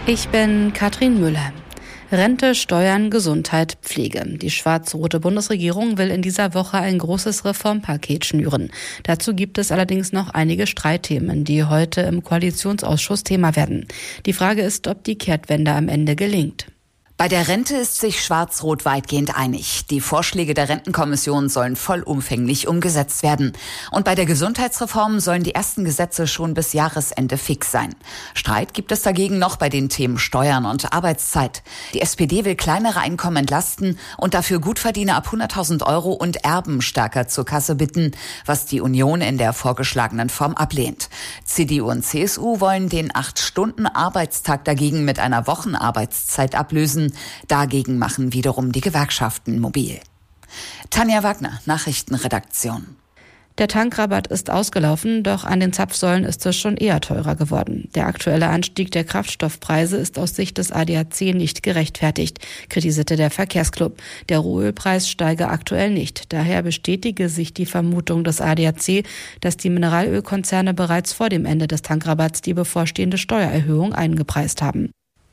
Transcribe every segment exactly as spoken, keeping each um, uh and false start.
Ich bin Katrin Müller. Rente, Steuern, Gesundheit, Pflege. Die schwarz-rote Bundesregierung will in dieser Woche ein großes Reformpaket schnüren. Dazu gibt es allerdings noch einige Streitthemen, die heute im Koalitionsausschuss Thema werden. Die Frage ist, ob die Kehrtwende am Ende gelingt. Bei der Rente ist sich Schwarz-Rot weitgehend einig. Die Vorschläge der Rentenkommission sollen vollumfänglich umgesetzt werden. Und bei der Gesundheitsreform sollen die ersten Gesetze schon bis Jahresende fix sein. Streit gibt es dagegen noch bei den Themen Steuern und Arbeitszeit. Die S P D will kleinere Einkommen entlasten und dafür Gutverdiener ab hunderttausend Euro und Erben stärker zur Kasse bitten, was die Union in der vorgeschlagenen Form ablehnt. C D U und C S U wollen den acht-Stunden-Arbeitstag dagegen mit einer Wochenarbeitszeit ablösen. Dagegen machen wiederum die Gewerkschaften mobil. Tanja Wagner, Nachrichtenredaktion. Der Tankrabatt ist ausgelaufen, doch an den Zapfsäulen ist es schon eher teurer geworden. Der aktuelle Anstieg der Kraftstoffpreise ist aus Sicht des A D A C nicht gerechtfertigt, kritisierte der Verkehrsclub. Der Rohölpreis steige aktuell nicht. Daher bestätige sich die Vermutung des A D A C, dass die Mineralölkonzerne bereits vor dem Ende des Tankrabatts die bevorstehende Steuererhöhung eingepreist haben.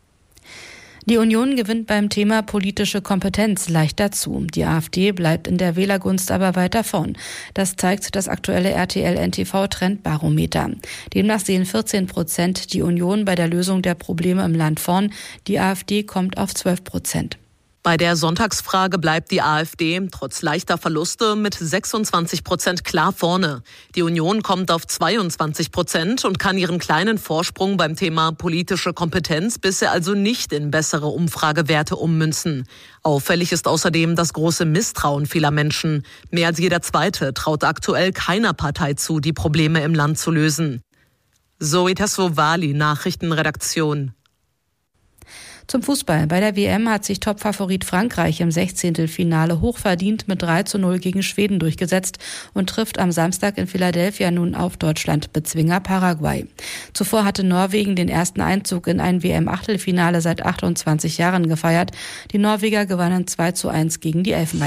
Die Union gewinnt beim Thema politische Kompetenz leicht dazu. Die AfD bleibt in der Wählergunst aber weiter vorn. Das zeigt das aktuelle R T L N T V-Trendbarometer. Demnach sehen vierzehn Prozent die Union bei der Lösung der Probleme im Land vorn. Die AfD kommt auf zwölf Prozent. Bei der Sonntagsfrage bleibt die AfD trotz leichter Verluste mit sechsundzwanzig Prozent klar vorne. Die Union kommt auf zweiundzwanzig Prozent und kann ihren kleinen Vorsprung beim Thema politische Kompetenz bisher also nicht in bessere Umfragewerte ummünzen. Auffällig ist außerdem das große Misstrauen vieler Menschen. Mehr als jeder Zweite traut aktuell keiner Partei zu, die Probleme im Land zu lösen. Zoe Tassovali, Nachrichtenredaktion. Zum Fußball. Bei der W M hat sich Topfavorit Frankreich im Sechzehntelfinale hochverdient mit drei zu null gegen Schweden durchgesetzt und trifft am Samstag in Philadelphia nun auf Deutschland-Bezwinger Paraguay. Zuvor hatte Norwegen den ersten Einzug in ein W M-Achtelfinale seit achtundzwanzig Jahren gefeiert. Die Norweger gewannen zwei zu eins gegen die Elfenbeinküste.